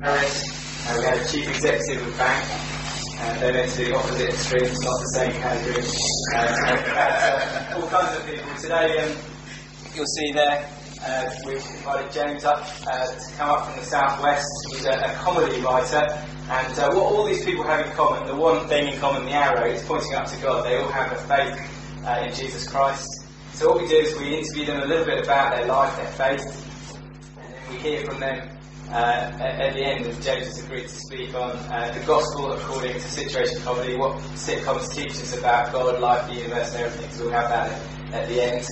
Paris. We had a chief executive of a bank. They went to the opposite extremes, not the same category. All kinds of people. Today, you'll see there, we've invited James up to come up from the southwest. He's a comedy writer. And what all these people have in common, the one thing in common, the arrow, is pointing up to God. They all have a faith in Jesus Christ. So what we do is we interview them a little bit about their life, their faith, and then we hear from them at the end. And James has agreed to speak on the gospel according to situation comedy, what sitcoms teach us about God, life, the universe, and everything. So we'll have that at the end.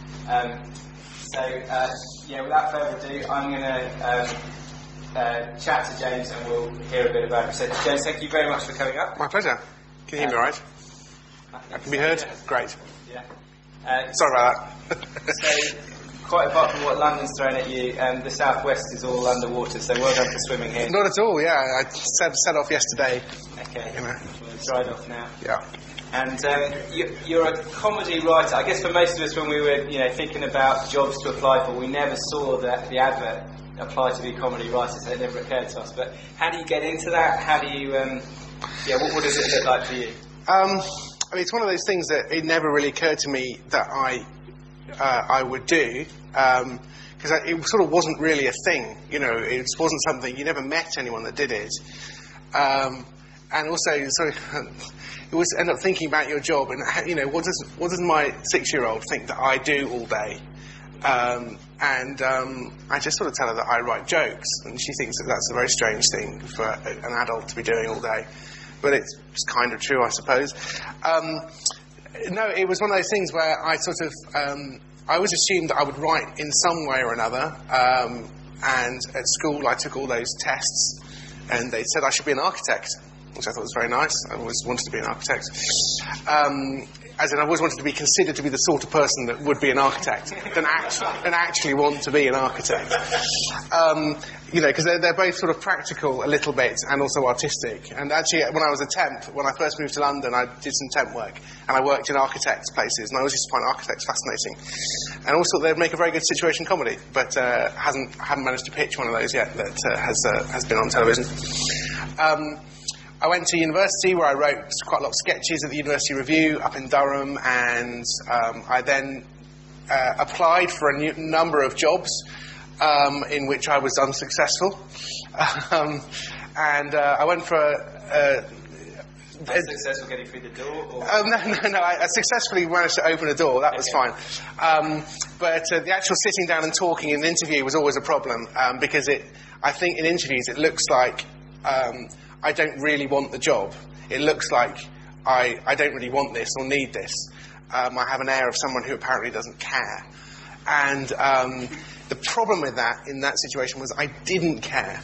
Without further ado, I'm going to chat to James and we'll hear a bit about him. So, James, thank you very much for coming up. My pleasure. Can you hear me all right? I can be heard? Yeah. Great. Yeah. Sorry about that. So, quite apart from what London's thrown at you, the southwest is all underwater, so well done for swimming here. Not at all, yeah. I set off yesterday. Okay. You know. Well, it's dried off now. Yeah. And you're a comedy writer. I guess for most of us, when we were thinking about jobs to apply for, we never saw the advert apply to be comedy writers. So it never occurred to us. But how do you get into that? How do you? What does it look like for you? It's one of those things that it never really occurred to me that I would do, because it sort of wasn't really a thing. It wasn't something. You never met anyone that did it, and also sort of. You always end up thinking about your job and what does my 6-year-old think that I do all day, and I just sort of tell her that I write jokes, and she thinks that that's a very strange thing for an adult to be doing all day, but it's kind of true, I suppose. No, it was one of those things where I sort of I always assumed that I would write in some way or another, and at school I took all those tests and they said I should be an architect, which I thought was very nice. I always wanted to be an architect. As in, I always wanted to be considered to be the sort of person that would be an architect than actually want to be an architect. Because they're both sort of practical a little bit and also artistic. And actually, when I was a temp, when I first moved to London, I did some temp work and I worked in architects' places, and I always used to find architects fascinating. And also, they'd make a very good situation comedy, but haven't managed to pitch one of those yet that has been on television. I went to university where I wrote quite a lot of sketches at the University Review up in Durham, and I then applied for a number of jobs in which I was unsuccessful. And I went for unsuccessful getting through the door? Or? No. I successfully managed to open a door. That was fine. But the actual sitting down and talking in an interview was always a problem, because I think in interviews it looks like I don't really want the job. It looks like I don't really want this or need this. I have an air of someone who apparently doesn't care. And the problem with that, in that situation, was I didn't care.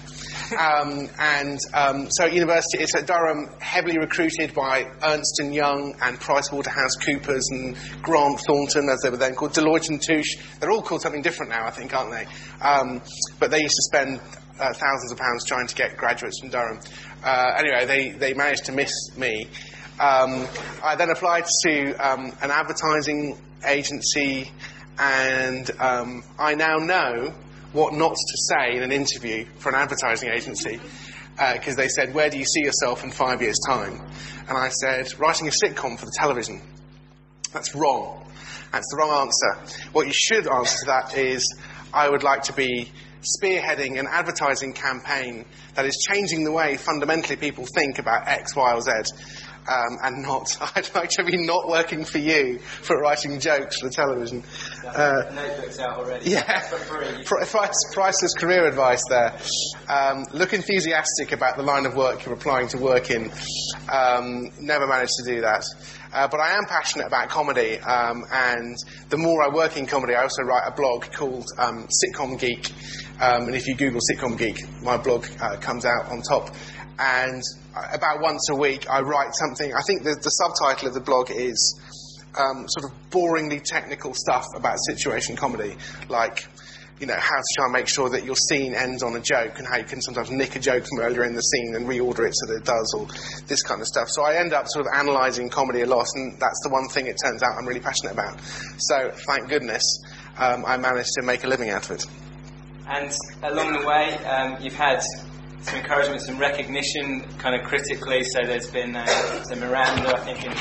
So at university, it's at Durham, heavily recruited by Ernst & Young and PricewaterhouseCoopers and Grant Thornton, as they were then called, Deloitte and Touche. They're all called something different now, I think, aren't they? But they used to spend thousands of pounds trying to get graduates from Durham. Anyway, they managed to miss me. I then applied to an advertising agency, and I now know what not to say in an interview for an advertising agency, because they said, where do you see yourself in 5 years' time? And I said, writing a sitcom for the television. That's wrong. That's the wrong answer. What you should answer to that is, I would like to be spearheading an advertising campaign that is changing the way fundamentally people think about X, Y, or Z. And not, I'd like to be not working for you for writing jokes for the television. Notebook's out already. Yeah. For free. Priceless career advice there. Look enthusiastic about the line of work you're applying to work in. Never managed to do that. But I am passionate about comedy, and the more I work in comedy, I also write a blog called Sitcom Geek. And if you Google Sitcom Geek, my blog comes out on top. And about once a week, I write something. I think the subtitle of the blog is sort of boringly technical stuff about situation comedy, like, how to try and make sure that your scene ends on a joke, and how you can sometimes nick a joke from earlier in the scene and reorder it so that it does, or this kind of stuff. So I end up sort of analysing comedy a lot, and that's the one thing it turns out I'm really passionate about. So, thank goodness, I managed to make a living out of it. And along the way, you've had some encouragement, some recognition, kind of critically. So there's been so Miranda, I think in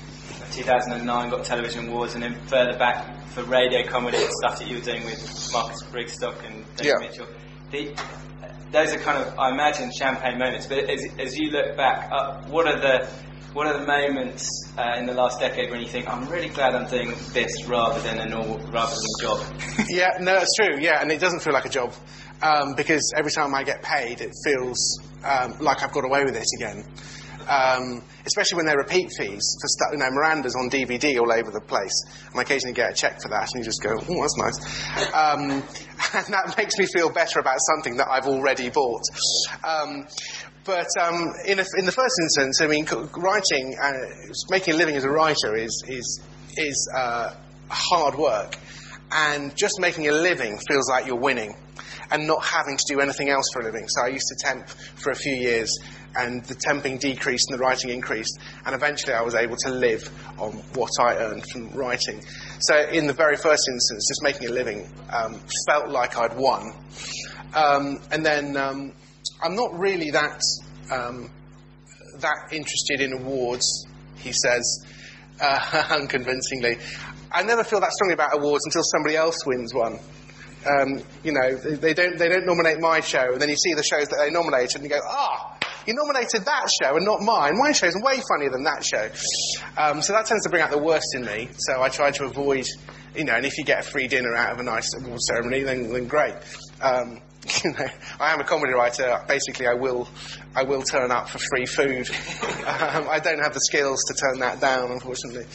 2009 got Television Awards, and then further back for radio comedy and stuff that you were doing with Marcus Brigstock and David Mitchell. Those are kind of, I imagine, champagne moments. But as you look back, what are the moments in the last decade when you think, I'm really glad I'm doing this rather than a job? Yeah, no, that's true. Yeah, and it doesn't feel like a job because every time I get paid, it feels like I've got away with it again. Especially when they're repeat fees for stuff. Miranda's on DVD all over the place, and I occasionally get a check for that, and you just go, "Oh, that's nice," and that makes me feel better about something that I've already bought. But in the first instance, I mean, writing, making a living as a writer is hard work, and just making a living feels like you're winning, and not having to do anything else for a living. So I used to temp for a few years, and the temping decreased and the writing increased, and eventually I was able to live on what I earned from writing. So in the very first instance, just making a living felt like I'd won. And then I'm not really that interested in awards, he says, unconvincingly. I never feel that strongly about awards until somebody else wins one. They don't nominate my show, and then you see the shows that they nominated, and you go, you nominated that show and not mine. My show's way funnier than that show. So that tends to bring out the worst in me. So I try to avoid, and if you get a free dinner out of a nice award ceremony, then great. I am a comedy writer. Basically, I will turn up for free food. I don't have the skills to turn that down, unfortunately.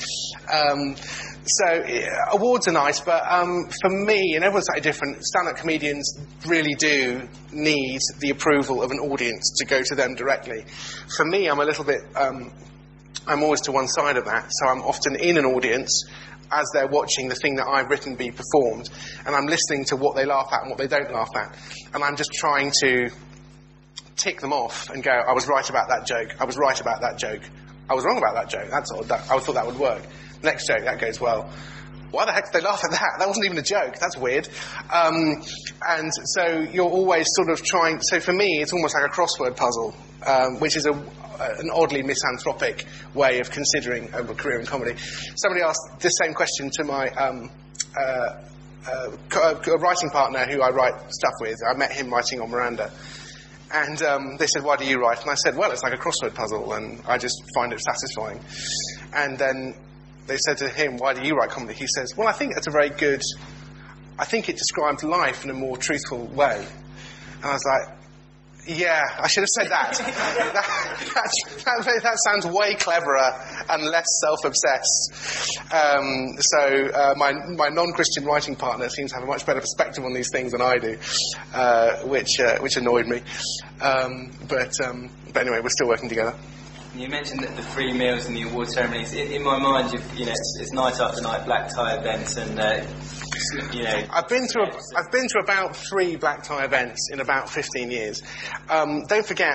So awards are nice, but for me, and everyone's slightly different, stand-up comedians really do need the approval of an audience to go to them directly. For me, I'm a little bit, I'm always to one side of that, so I'm often in an audience as they're watching the thing that I've written be performed, and I'm listening to what they laugh at and what they don't laugh at, and I'm just trying to tick them off and go, I was right about that joke, I was right about that joke, I was wrong about that joke, that's odd, I thought that would work. Next joke, that goes well. Why the heck did they laugh at that? That wasn't even a joke. That's weird. And so you're always sort of trying... So for me, it's almost like a crossword puzzle, which is an oddly misanthropic way of considering a career in comedy. Somebody asked this same question to my writing partner who I write stuff with. I met him writing on Miranda. And they said, why do you write? And I said, well, it's like a crossword puzzle, and I just find it satisfying. And then they said to him, why do you write comedy? He says, well, I think it describes life in a more truthful way. And I was like, yeah, I should have said that. That sounds way cleverer and less self-obsessed. So my non-Christian writing partner seems to have a much better perspective on these things than I do, which annoyed me. But anyway, we're still working together. You mentioned that the free meals and the award ceremonies. In my mind, it's night after night black tie events, and I've been to about 3 black tie events in about 15 years. Don't forget,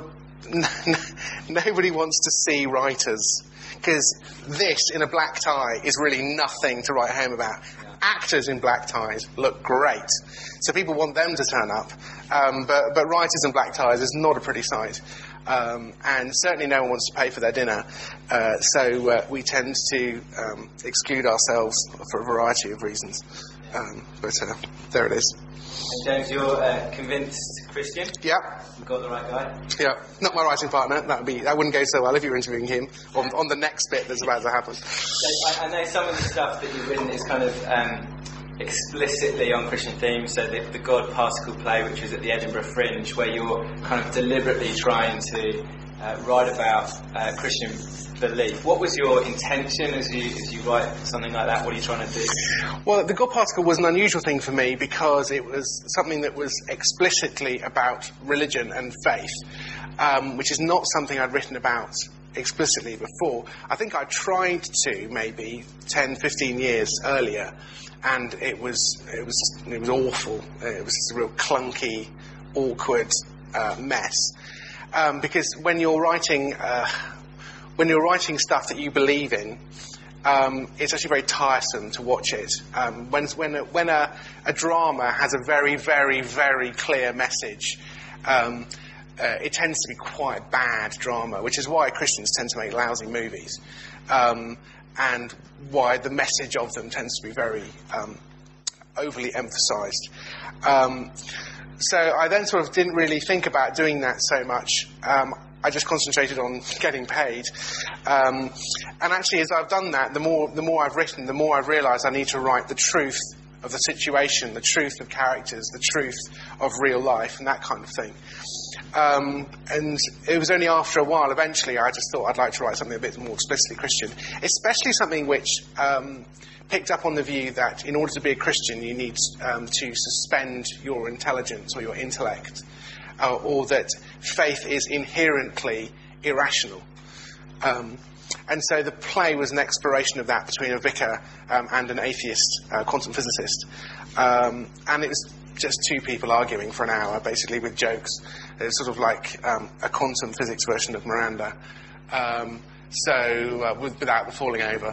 nobody wants to see writers, because this in a black tie is really nothing to write home about. Yeah. Actors in black ties look great, so people want them to turn up. But writers in black ties is not a pretty sight. And certainly no one wants to pay for their dinner, so we tend to exclude ourselves for a variety of reasons. But there it is. And James, you're convinced Christian? Yeah. You've got the right guy? Yeah. Not my writing partner. That wouldn't go so well if you were interviewing him on the next bit that's about to happen. So I know some of the stuff that you've written is kind of explicitly on Christian themes, so the God Particle play, which was at the Edinburgh Fringe, where you're kind of deliberately trying to write about Christian belief. What was your intention as you write something like that? What are you trying to do? Well, the God Particle was an unusual thing for me because it was something that was explicitly about religion and faith, which is not something I'd written about explicitly before. I think I tried to maybe 10, 15 years earlier, and it was awful. It was just a real clunky, awkward mess. Because when you're writing stuff that you believe in, it's actually very tiresome to watch it. When a drama has a very, very, very clear message, it tends to be quite bad drama, which is why Christians tend to make lousy movies, and why the message of them tends to be very overly emphasised. So I then sort of didn't really think about doing that so much. I just concentrated on getting paid. And actually, as I've done that, the more I've written, the more I've realised I need to write the truth of the situation, the truth of characters, the truth of real life, and that kind of thing. And it was only after a while, eventually, I just thought I'd like to write something a bit more explicitly Christian, especially something which picked up on the view that in order to be a Christian, you need to suspend your intelligence or your intellect, or that faith is inherently irrational. And so the play was an exploration of that between a vicar and an atheist quantum physicist. And it was just two people arguing for an hour, basically, with jokes. It was sort of like a quantum physics version of Miranda. Without the falling over.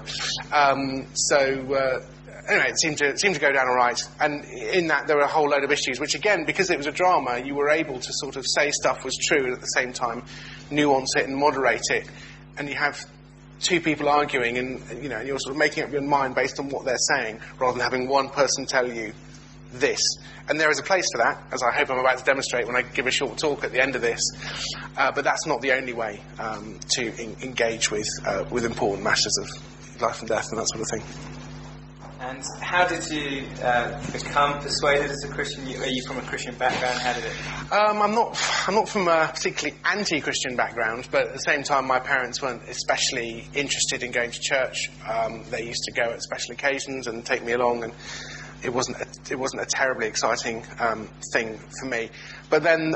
Anyway, it seemed to go down all right. And in that, there were a whole load of issues, which again, because it was a drama, you were able to sort of say stuff was true and at the same time nuance it and moderate it. And you have two people arguing, and you're sort of making up your mind based on what they're saying, rather than having one person tell you this. And there is a place for that, as I hope I'm about to demonstrate when I give a short talk at the end of this. But that's not the only way to engage with important matters of life and death and that sort of thing. And how did you become persuaded as a Christian? Are you from a Christian background? How did it? I'm not from a particularly anti-Christian background, but at the same time, my parents weren't especially interested in going to church. They used to go at special occasions and take me along, and it wasn't a terribly exciting thing for me. But then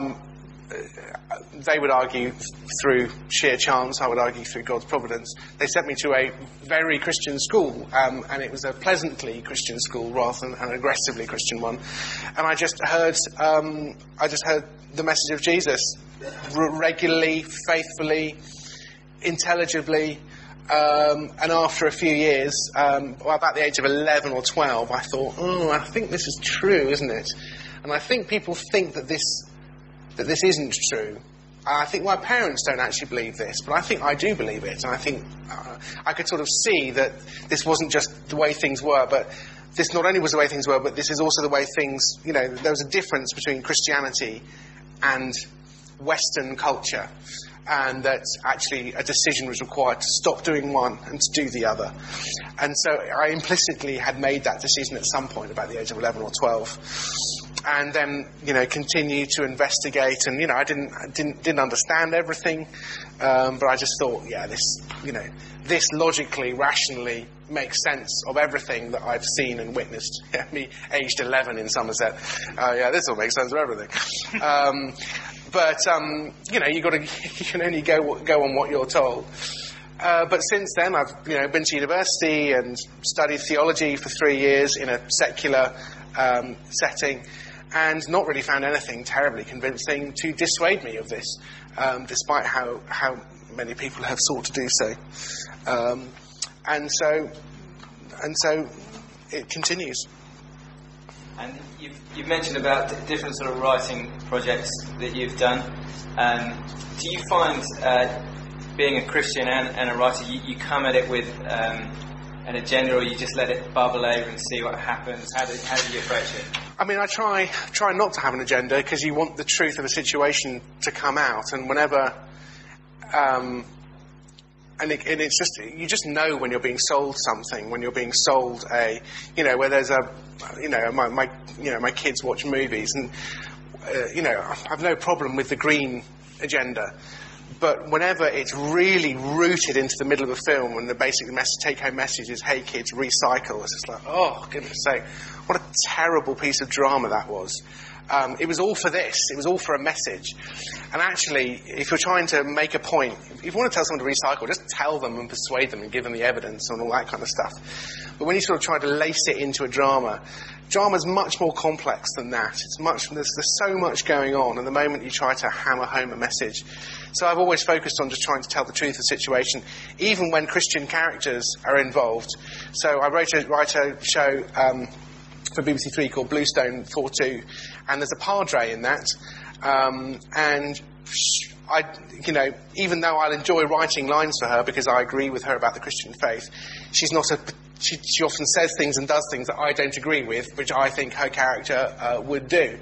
they would argue through sheer chance, I would argue through God's providence. They sent me to a very Christian school, and it was a pleasantly Christian school rather than an aggressively Christian one. And I just heard the message of Jesus regularly, faithfully, intelligibly. And after a few years, about the age of 11 or 12, I thought, I think this is true, isn't it? And I think people think that this isn't true. I think my parents don't actually believe this, but I think I do believe it. And I think I could sort of see that this wasn't just the way things were, but this not only was the way things were, but this is also the way things, there was a difference between Christianity and Western culture. And that actually a decision was required to stop doing one and to do the other. And so I implicitly had made that decision at some point, about the age of 11 or 12. And then, continued to investigate, and, I didn't understand everything, but I just thought, this logically, rationally makes sense of everything that I've seen and witnessed. Me, aged 11 in Somerset. This all makes sense of everything. But you can only go on what you're told. But since then, I've been to university and studied theology for 3 years in a secular setting, and not really found anything terribly convincing to dissuade me of this, despite how many people have sought to do so. And so it continues. And you've mentioned about different sort of writing projects that you've done. Do you find being a Christian and a writer, you come at it with an agenda, or you just let it bubble over and see what happens? How do you approach it? I mean, I try not to have an agenda, because you want the truth of a situation to come out, and whenever and it's just, you just know when you're being sold something, when you're being sold where there's my kids watch movies, and I've no problem with the green agenda. But whenever it's really rooted into the middle of the film, and the basic take-home message is, hey kids, recycle, it's just like, oh, goodness sake, what a terrible piece of drama that was. It was all for this. It was all for a message. And actually, if you're trying to make a point, if you want to tell someone to recycle, just tell them and persuade them and give them the evidence and all that kind of stuff. But when you sort of try to lace it into a drama's much more complex than that. There's so much going on, and the moment you try to hammer home a message. So I've always focused on just trying to tell the truth of the situation, even when Christian characters are involved. So I write a show for BBC Three called Bluestone 4-2, and there's a padre in that, And even though I'll enjoy writing lines for her because I agree with her about the Christian faith, she's not she often says things and does things that I don't agree with, which I think her character would do.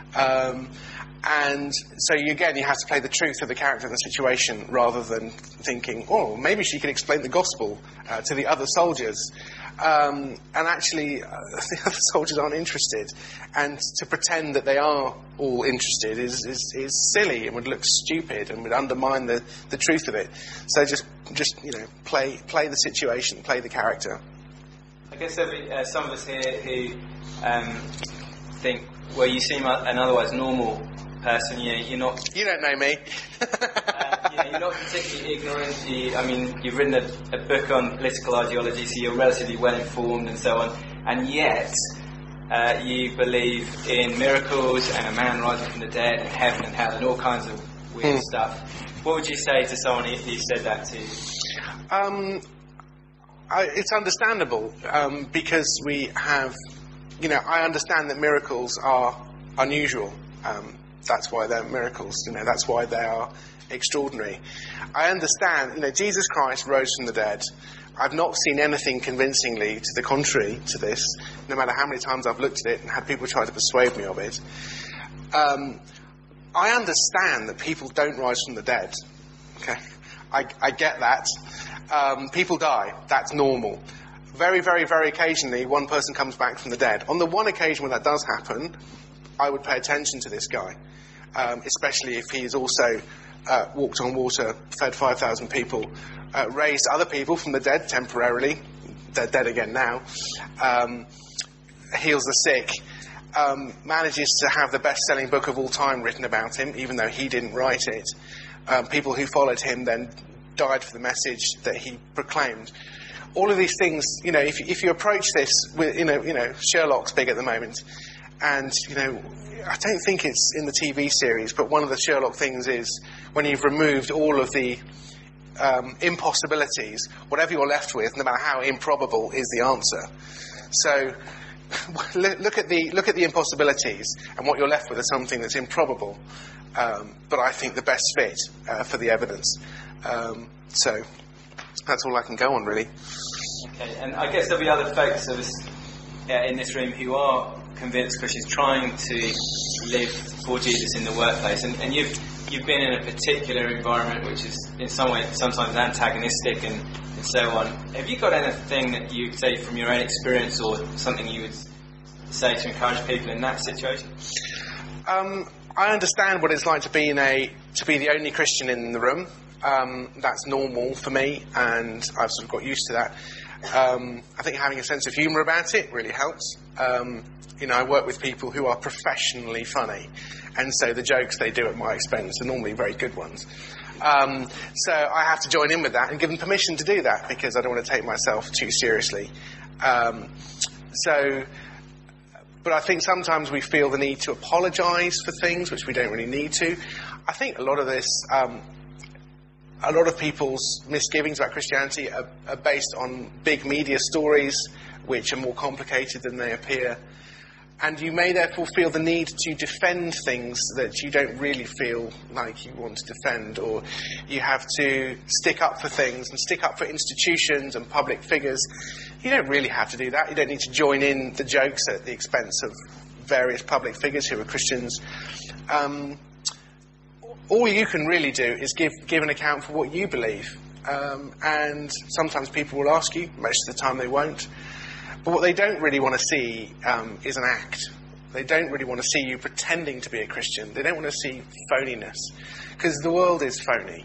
And so you have to play the truth of the character in the situation rather than thinking, oh, maybe she can explain the gospel to the other soldiers. And actually, the other soldiers aren't interested. And to pretend that they are all interested is silly and would look stupid and would undermine the truth of it. So just play the situation, play the character. I guess there'll be some of us here who think, well, you seem an otherwise normal person. You're not. You don't know me. You're not particularly ignorant. You've written a book on political ideology, so you're relatively well informed and so on. And yet, you believe in miracles and a man rising from the dead and heaven and hell and all kinds of weird stuff. What would you say to someone who said that to you? It's understandable because we have. I understand that miracles are unusual. That's why they're miracles. That's why they are extraordinary. I understand. Jesus Christ rose from the dead. I've not seen anything convincingly to the contrary to this, no matter how many times I've looked at it and had people try to persuade me of it. I understand that people don't rise from the dead. Okay, I get that. People die. That's normal. Very, very, very occasionally, one person comes back from the dead. On the one occasion when that does happen, I would pay attention to this guy, especially if he has also walked on water, fed 5,000 people, raised other people from the dead temporarily. They're dead again now. Heals the sick. Manages to have the best-selling book of all time written about him, even though he didn't write it. People who followed him then died for the message that he proclaimed. All of these things, if you approach this with, Sherlock's big at the moment, and, I don't think it's in the TV series, but one of the Sherlock things is when you've removed all of the impossibilities, whatever you're left with, no matter how improbable, is the answer. So look at the impossibilities, and what you're left with is something that's improbable, but I think the best fit for the evidence. So that's all I can go on, really. Okay, and I guess there'll be other folks of us in this room who are convinced Christians trying to live for Jesus in the workplace, and you've been in a particular environment which is in some way sometimes antagonistic and so on. Have you got anything that you'd say from your own experience or something you would say to encourage people in that situation? I understand what it's like to be the only Christian in the room. That's normal for me, and I've sort of got used to that. I think having a sense of humour about it really helps. I work with people who are professionally funny, and so the jokes they do at my expense are normally very good ones. So I have to join in with that and give them permission to do that because I don't want to take myself too seriously. But I think sometimes we feel the need to apologise for things which we don't really need to. I think a lot of this, a lot of people's misgivings about Christianity are based on big media stories which are more complicated than they appear. And you may therefore feel the need to defend things that you don't really feel like you want to defend, or you have to stick up for things and stick up for institutions and public figures. You don't really have to do that. You don't need to join in the jokes at the expense of various public figures who are Christians. All you can really do is give an account for what you believe. And sometimes people will ask you, most of the time they won't. But what they don't really want to see is an act. They don't really want to see you pretending to be a Christian. They don't want to see phoniness. Because the world is phony.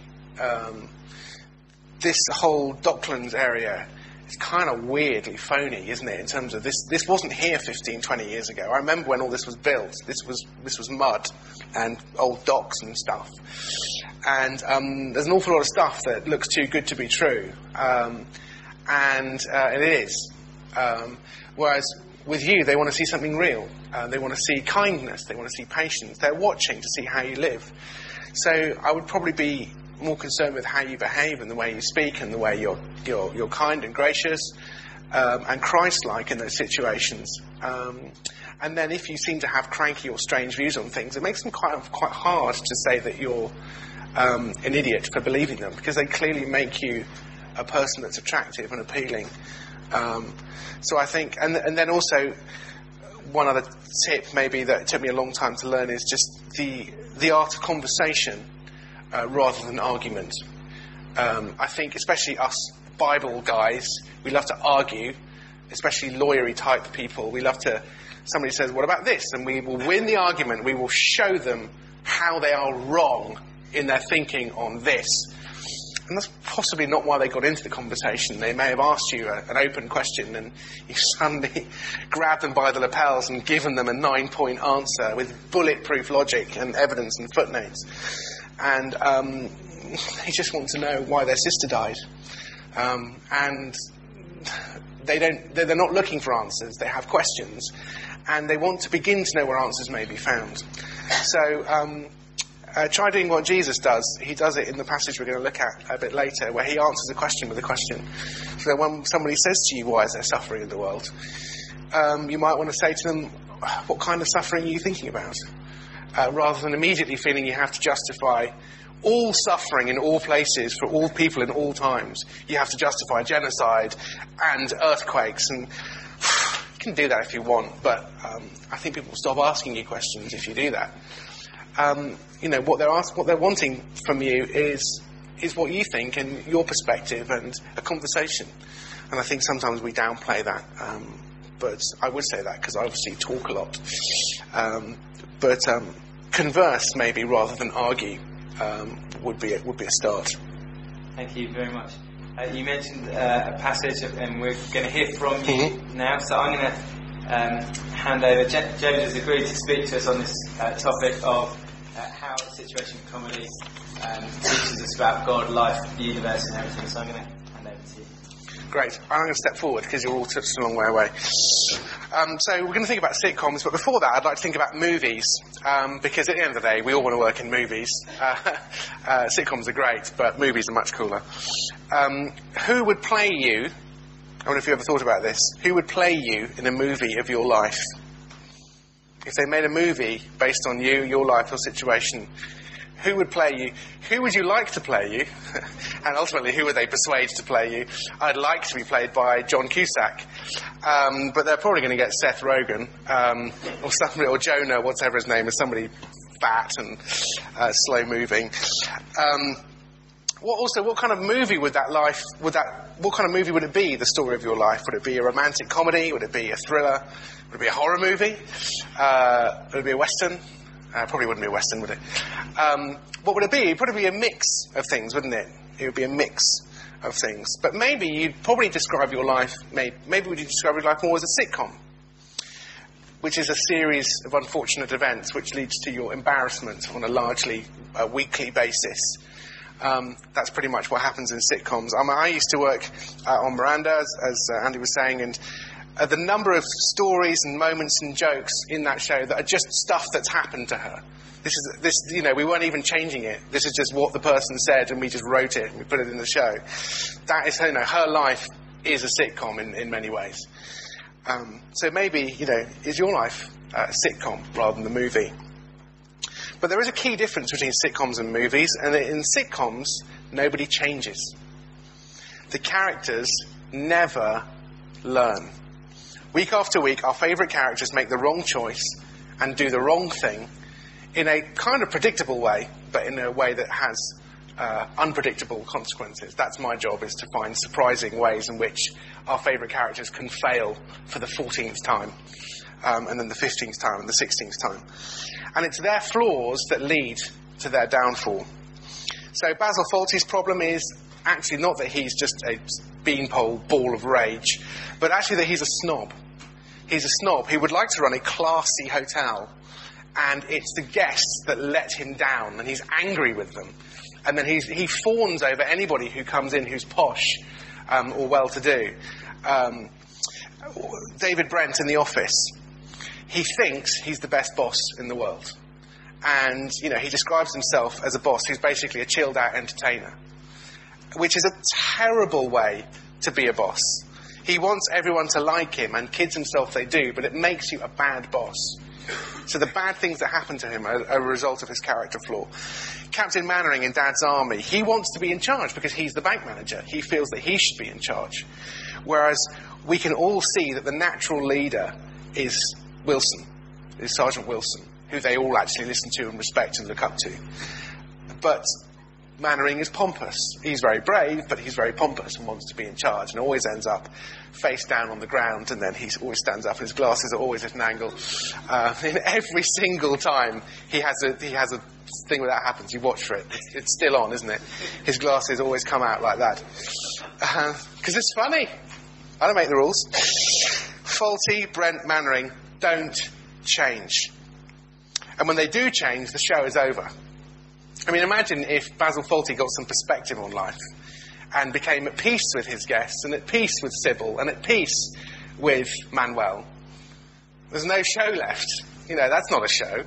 This whole Docklands area is kind of weirdly phony, isn't it? In terms of this wasn't here 15, 20 years ago. I remember when all this was built. This was mud and old docks and stuff. And there's an awful lot of stuff that looks too good to be true. And it is. Whereas with you, they want to see something real. They want to see kindness. They want to see patience. They're watching to see how you live. So I would probably be more concerned with how you behave and the way you speak and the way you're kind and gracious. and Christ-like in those situations. And then if you seem to have cranky or strange views on things, it makes them quite hard to say that you're an idiot for believing them, because they clearly make you a person that's attractive and appealing. So I think, and then also one other tip maybe that took me a long time to learn is just the art of conversation rather than argument. I think especially us Bible guys, we love to argue, especially lawyery type people. We love to, somebody says, what about this? And we will win the argument. We will show them how they are wrong in their thinking on this. And that's possibly not why they got into the conversation. They may have asked you an open question and you suddenly grabbed them by the lapels and given them a 9-point answer with bulletproof logic and evidence and footnotes. And they just want to know why their sister died. And they're not looking for answers. They have questions. And they want to begin to know where answers may be found. So try doing what Jesus does. He does it in the passage we're going to look at a bit later, where he answers a question with a question. So that when somebody says to you, why is there suffering in the world? You might want to say to them, what kind of suffering are you thinking about? Rather than immediately feeling you have to justify all suffering in all places for all people in all times. You have to justify genocide and earthquakes, and you can do that if you want, but I think people will stop asking you questions if you do that. What they're wanting from you is what you think and your perspective and a conversation. And I think sometimes we downplay that. But I would say that because I obviously talk a lot. But converse maybe rather than argue would be a start. Thank you very much. You mentioned a passage, and we're going to hear from you now. So I'm going to hand over. James has agreed to speak to us on this topic of how situation comedy teaches us about God, life, the universe, and everything. So I'm going to hand over to you. Great. I'm going to step forward because you're all such a long way away. So we're going to think about sitcoms, but before that I'd like to think about movies, because at the end of the day we all want to work in movies. Sitcoms are great, but movies are much cooler. Who would play you, I wonder if you ever thought about this, who would play you in a movie of your life? If they made a movie based on you, your life, your situation, who would play you? Who would you like to play you? And ultimately, who would they persuade to play you? I'd like to be played by John Cusack. But they're probably going to get Seth Rogen, or somebody, or Jonah, whatever his name is, somebody fat and slow-moving. What kind of movie what kind of movie would it be, the story of your life? Would it be a romantic comedy? Would it be a thriller? Would it be a horror movie? Would it be a western? Probably wouldn't be a western, would it? What would it be? It'd probably be a mix of things, wouldn't it? It would be a mix of things. But maybe you'd probably describe your life, maybe would you describe your life more as a sitcom, which is a series of unfortunate events which leads to your embarrassment on a largely weekly basis. That's pretty much what happens in sitcoms. I used to work on Miranda, as Andy was saying, and the number of stories and moments and jokes in that show that are just stuff that's happened to her. We weren't even changing it. This is just what the person said, and we just wrote it and we put it in the show. That is, her life is a sitcom in many ways. So maybe, is your life a sitcom rather than the movie? But there is a key difference between sitcoms and movies, and in sitcoms, nobody changes. The characters never learn. Week after week, our favourite characters make the wrong choice and do the wrong thing in a kind of predictable way, but in a way that has unpredictable consequences. That's my job, is to find surprising ways in which our favourite characters can fail for the 14th time, and then the 15th time and the 16th time. And it's their flaws that lead to their downfall. So Basil Fawlty's problem is actually not that he's just a beanpole ball of rage, but actually that he's a snob. He's a snob. He would like to run a classy hotel, and it's the guests that let him down, and he's angry with them. And then he fawns over anybody who comes in who's posh or well-to-do. David Brent in The Office, he thinks he's the best boss in the world. And, he describes himself as a boss who's basically a chilled-out entertainer, which is a terrible way to be a boss. He wants everyone to like him, and kids himself they do, but it makes you a bad boss. So the bad things that happen to him are a result of his character flaw. Captain Mannering in Dad's Army, he wants to be in charge because he's the bank manager. He feels that he should be in charge. Whereas we can all see that the natural leader is Wilson, is Sergeant Wilson, who they all actually listen to and respect and look up to. But Mannering is pompous. He's very brave, but he's very pompous and wants to be in charge, and always ends up face down on the ground, and then he always stands up and his glasses are always at an angle. And every single time he has a thing where that happens, you watch for it. It's still on, isn't it? His glasses always come out like that. Because it's funny. I don't make the rules. Fawlty, Brent, Mannering don't change. And when they do change, the show is over. I mean, imagine if Basil Fawlty got some perspective on life and became at peace with his guests and at peace with Sybil and at peace with Manuel. There's no show left. You know, that's not a show.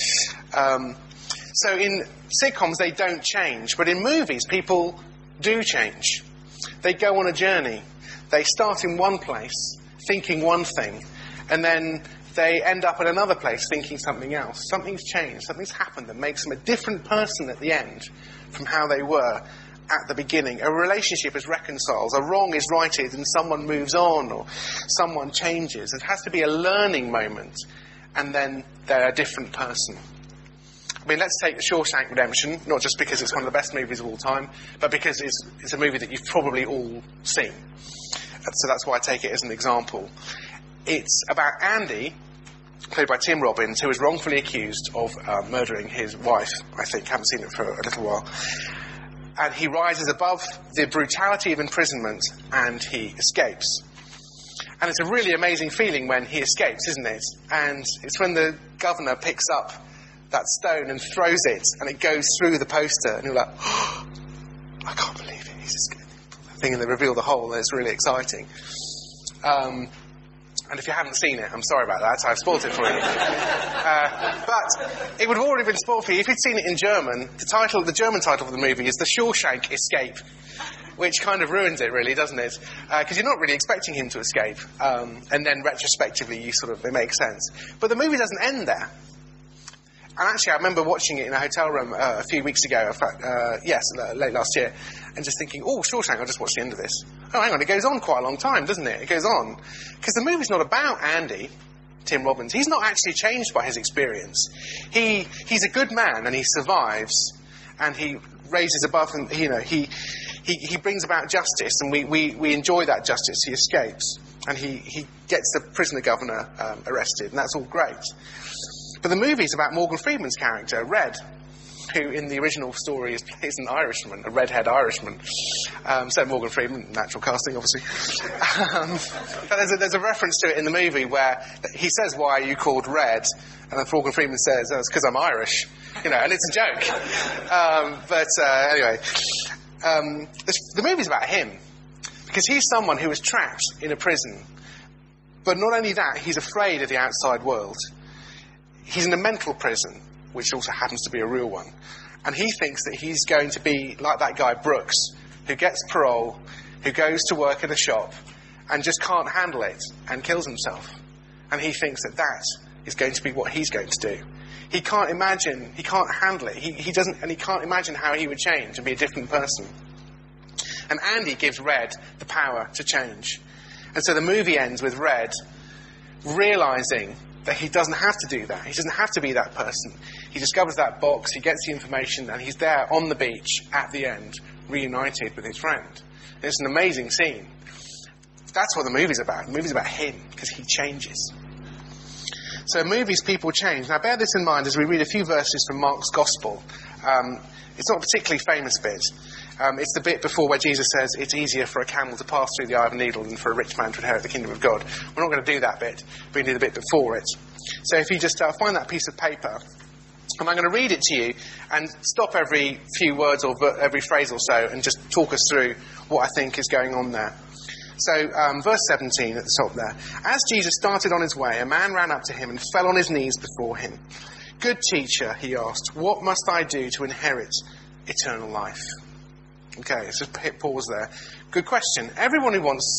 So in sitcoms, they don't change. But in movies, people do change. They go on a journey. They start in one place, thinking one thing, and then they end up at another place thinking something else. Something's changed. Something's happened that makes them a different person at the end from how they were at the beginning. A relationship is reconciled. A wrong is righted and someone moves on or someone changes. It has to be a learning moment, and then they're a different person. I mean, let's take The Shawshank Redemption, not just because it's one of the best movies of all time, but because it's a movie that you've probably all seen. So that's why I take it as an example. It's about Andy, played by Tim Robbins, who is wrongfully accused of murdering his wife, I think. Haven't seen it for a little while. And he rises above the brutality of imprisonment and he escapes. And it's a really amazing feeling when he escapes, isn't it? And it's when the governor picks up that stone and throws it, and it goes through the poster, and you're like, oh, I can't believe it, he's escaped. Thing, and they reveal the whole, and it's really exciting. And if you haven't seen it, I'm sorry about that, I've spoiled it for you. But it would have already been spoiled for you if you'd seen it in German. The German title of the movie is The Shawshank Escape, which kind of ruins it, really, doesn't it? Because you're not really expecting him to escape, and then retrospectively, it makes sense. But the movie doesn't end there. And actually, I remember watching it in a hotel room a few weeks ago, in fact, late last year, and just thinking, oh, Shawshank, I'll just watch the end of this. Oh, hang on, it goes on quite a long time, doesn't it? It goes on. Because the movie's not about Andy, Tim Robbins. He's not actually changed by his experience. He's a good man, and he survives, and he raises above, and, he brings about justice, and we enjoy that justice. He escapes, and he gets the prisoner governor arrested, and that's all great. But the movie's about Morgan Freeman's character, Red, who in the original story is an Irishman, a redhead Irishman. So Morgan Freeman, natural casting, obviously. But there's a reference to it in the movie where he says, "Why are you called Red?" And then Morgan Freeman says, "Oh, it's because I'm Irish." And it's a joke. Anyway, the movie's about him, because he's someone who was trapped in a prison. But not only that, he's afraid of the outside world. He's in a mental prison, which also happens to be a real one. And he thinks that he's going to be like that guy Brooks, who gets parole, who goes to work in a shop, and just can't handle it, and kills himself. And he thinks that is going to be what he's going to do. He can't handle it. He can't imagine how he would change and be a different person. And Andy gives Red the power to change. And so the movie ends with Red realising that he doesn't have to do that. He doesn't have to be that person. He discovers that box, he gets the information, and he's there on the beach at the end, reunited with his friend. And it's an amazing scene. That's what the movie's about. The movie's about him, because he changes. So movies, people change. Now bear this in mind as we read a few verses from Mark's Gospel. It's not a particularly famous bit. It's the bit before where Jesus says it's easier for a camel to pass through the eye of a needle than for a rich man to inherit the kingdom of God. We're not going to do that bit. We're going to do the bit before it. So if you just find that piece of paper, and I'm going to read it to you and stop every few words or every phrase or so and just talk us through what I think is going on there. So verse 17 at the top there. As Jesus started on his way, a man ran up to him and fell on his knees before him. "Good teacher," he asked, "what must I do to inherit eternal life?" Okay, let's just hit pause there. Good question. Everyone who wants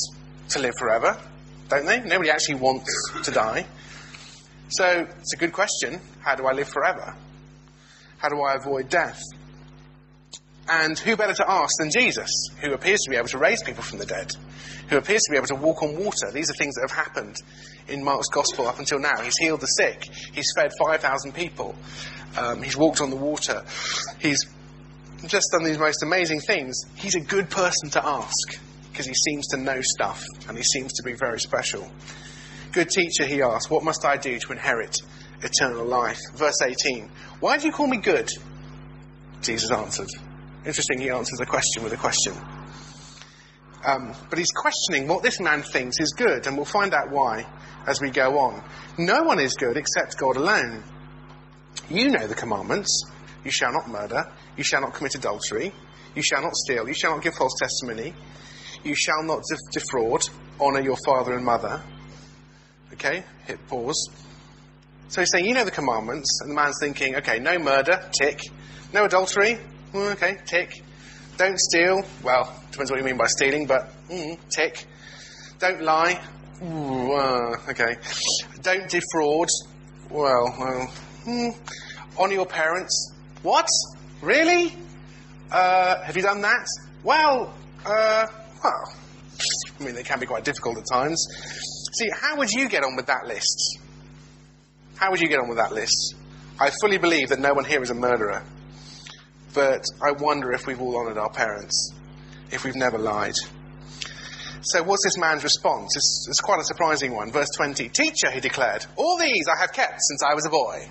to live forever, don't they? Nobody actually wants to die. So it's a good question. How do I live forever? How do I avoid death? And who better to ask than Jesus, who appears to be able to raise people from the dead, who appears to be able to walk on water. These are things that have happened in Mark's Gospel up until now. He's healed the sick. He's fed 5,000 people. He's walked on the water. He's just done these most amazing things. He's a good person to ask because he seems to know stuff and he seems to be very special. Good teacher, he asked, what must I do to inherit eternal life? Verse 18, why do you call me good? Jesus answered. Interesting, he answers a question with a question. But he's questioning what this man thinks is good, and we'll find out why as we go on. No one is good except God alone. You know the commandments. You shall not murder. You shall not commit adultery. You shall not steal. You shall not give false testimony. You shall not defraud. Honour your father and mother. Okay, hit pause. So he's saying, you know the commandments, and the man's thinking, okay, no murder, tick. No adultery, okay, tick. Don't steal, well, depends what you mean by stealing, but tick. Don't lie, okay. Don't defraud, well, honour your parents. What? Really? Have you done that? Well, I mean, they can be quite difficult at times. See, how would you get on with that list? How would you get on with that list? I fully believe that no one here is a murderer. But I wonder if we've all honoured our parents, if we've never lied. So what's this man's response? It's quite a surprising one. Verse 20, Teacher, he declared, all these I have kept since I was a boy.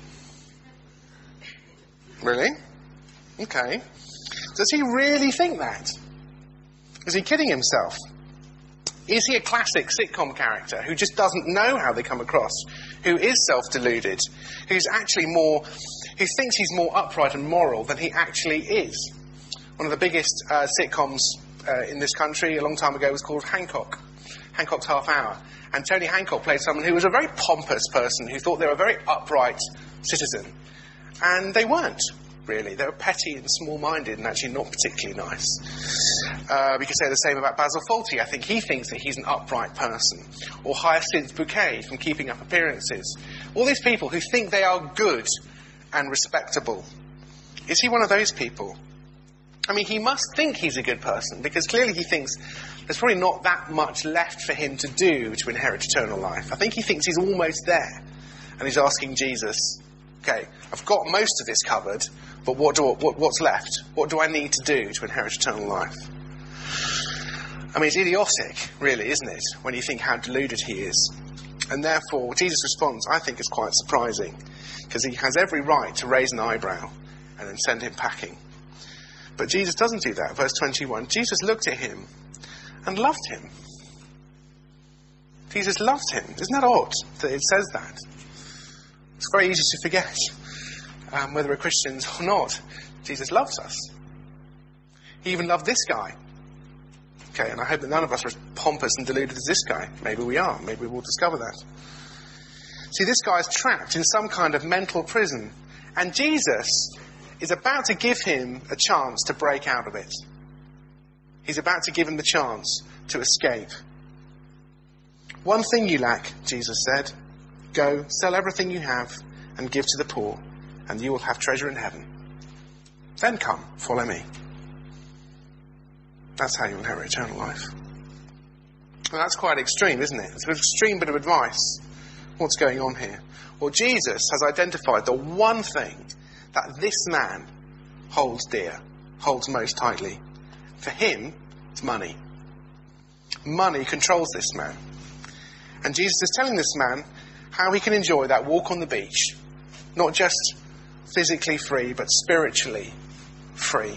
Really? Okay. Does he really think that? Is he kidding himself? Is he a classic sitcom character who just doesn't know how they come across, who is self-deluded, who thinks he's more upright and moral than he actually is? One of the biggest sitcoms in this country a long time ago was called Hancock, Hancock's Half Hour. And Tony Hancock played someone who was a very pompous person who thought they were a very upright citizen. And they weren't, really. They were petty and small-minded and actually not particularly nice. We could say the same about Basil Fawlty. I think he thinks that he's an upright person. Or Hyacinth Bouquet from Keeping Up Appearances. All these people who think they are good and respectable. Is he one of those people? I mean, he must think he's a good person, because clearly he thinks there's probably not that much left for him to do to inherit eternal life. I think he thinks he's almost there. And he's asking Jesus, okay, I've got most of this covered, but what's left? What do I need to do to inherit eternal life? I mean, it's idiotic, really, isn't it, when you think how deluded he is. And therefore, Jesus' response, I think, is quite surprising, because he has every right to raise an eyebrow and then send him packing. But Jesus doesn't do that. Verse 21, Jesus looked at him and loved him. Jesus loved him. Isn't that odd that it says that? It's very easy to forget, whether we're Christians or not. Jesus loves us. He even loved this guy. Okay, and I hope that none of us are as pompous and deluded as this guy. Maybe we are. Maybe we'll discover that. See, this guy is trapped in some kind of mental prison, and Jesus is about to give him a chance to break out of it. He's about to give him the chance to escape. One thing you lack, Jesus said. Go, sell everything you have and give to the poor, and you will have treasure in heaven. Then come, follow me. That's how you inherit eternal life. Well, that's quite extreme, isn't it? It's an extreme bit of advice. What's going on here? Well, Jesus has identified the one thing that this man holds dear, holds most tightly. For him, it's money. Money controls this man. And Jesus is telling this man how he can enjoy that walk on the beach, not just physically free, but spiritually free.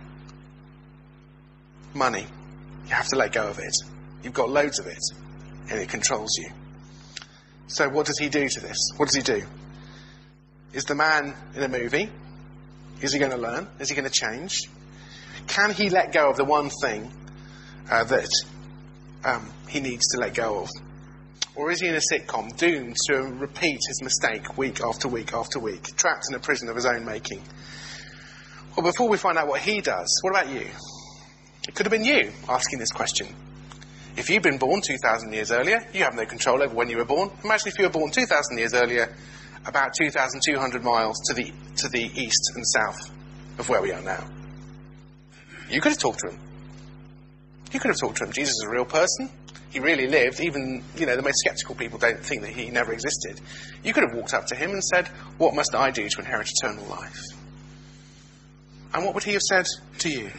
Money. You have to let go of it. You've got loads of it, and it controls you. So what does he do to this? What does he do? Is the man in a movie? Is he going to learn? Is he going to change? Can he let go of the one thing that he needs to let go of? Or is he in a sitcom, doomed to repeat his mistake week after week after week, trapped in a prison of his own making? Well, before we find out what he does, what about you? It could have been you asking this question. If you've been born 2,000 years earlier, you have no control over when you were born. Imagine if you were born 2,000 years earlier, about 2,200 miles to the east and south of where we are now. You could have talked to him. You could have talked to him. Jesus is a real person. He really lived. Even, the most sceptical people don't think that he never existed. You could have walked up to him and said, what must I do to inherit eternal life? And what would he have said to you?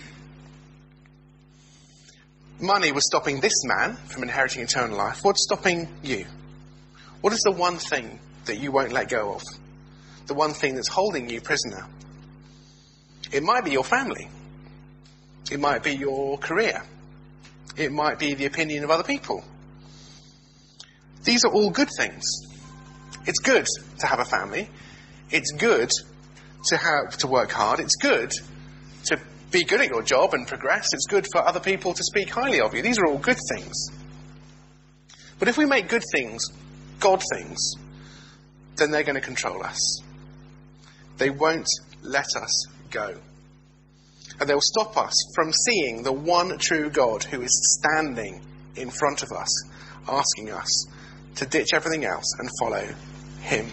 Money was stopping this man from inheriting eternal life. What's stopping you? What is the one thing that you won't let go of? The one thing that's holding you prisoner? It might be your family. It might be your career. It might be the opinion of other people. These are all good things. It's good to have a family. It's good to work hard. It's good to be good at your job and progress. It's good for other people to speak highly of you. These are all good things. But if we make good things God things, then they're going to control us. They won't let us go. And they'll stop us from seeing the one true God who is standing in front of us, asking us to ditch everything else and follow him.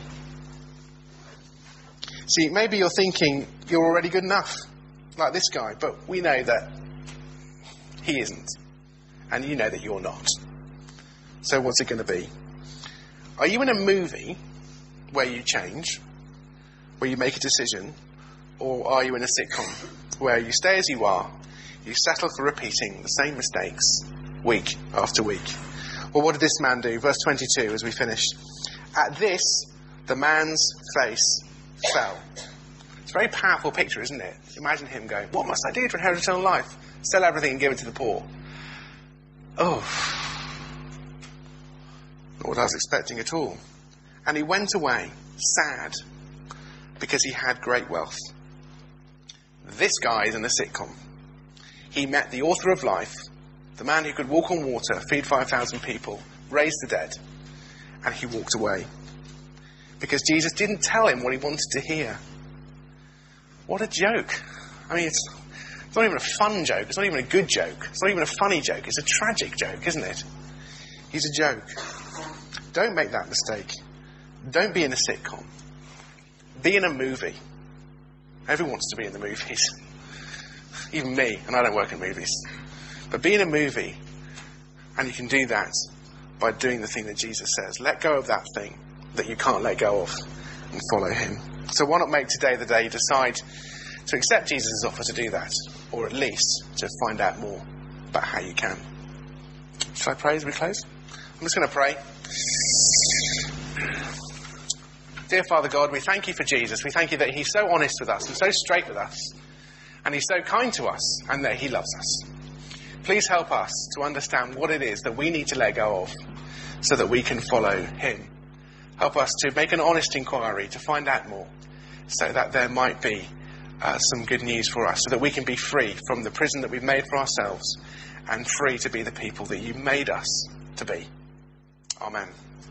See, maybe you're thinking you're already good enough, like this guy, but we know that he isn't. And you know that you're not. So what's it going to be? Are you in a movie where you change, where you make a decision, or are you in a sitcom where you stay as you are, you settle for repeating the same mistakes week after week? Well, what did this man do? Verse 22 as we finish. At this, the man's face fell. It's a very powerful picture, isn't it? Imagine him going, what must I do to inherit eternal life? Sell everything and give it to the poor. Oh, not what I was expecting at all. And he went away, sad, because he had great wealth. This guy is in a sitcom. He met the author of life, the man who could walk on water, feed 5,000 people, raise the dead, and he walked away. Because Jesus didn't tell him what he wanted to hear. What a joke. I mean, it's not even a fun joke. It's not even a good joke. It's not even a funny joke. It's a tragic joke, isn't it? He's a joke. Don't make that mistake. Don't be in a sitcom. Be in a movie. Everyone wants to be in the movies. Even me, and I don't work in movies. But be in a movie, and you can do that by doing the thing that Jesus says. Let go of that thing that you can't let go of and follow him. So why not make today the day you decide to accept Jesus' offer to do that, or at least to find out more about how you can. Shall I pray as we close? I'm just going to pray. Dear Father God, we thank you for Jesus. We thank you that he's so honest with us and so straight with us. And he's so kind to us and that he loves us. Please help us to understand what it is that we need to let go of so that we can follow him. Help us to make an honest inquiry to find out more so that there might be some good news for us, so that we can be free from the prison that we've made for ourselves and free to be the people that you made us to be. Amen.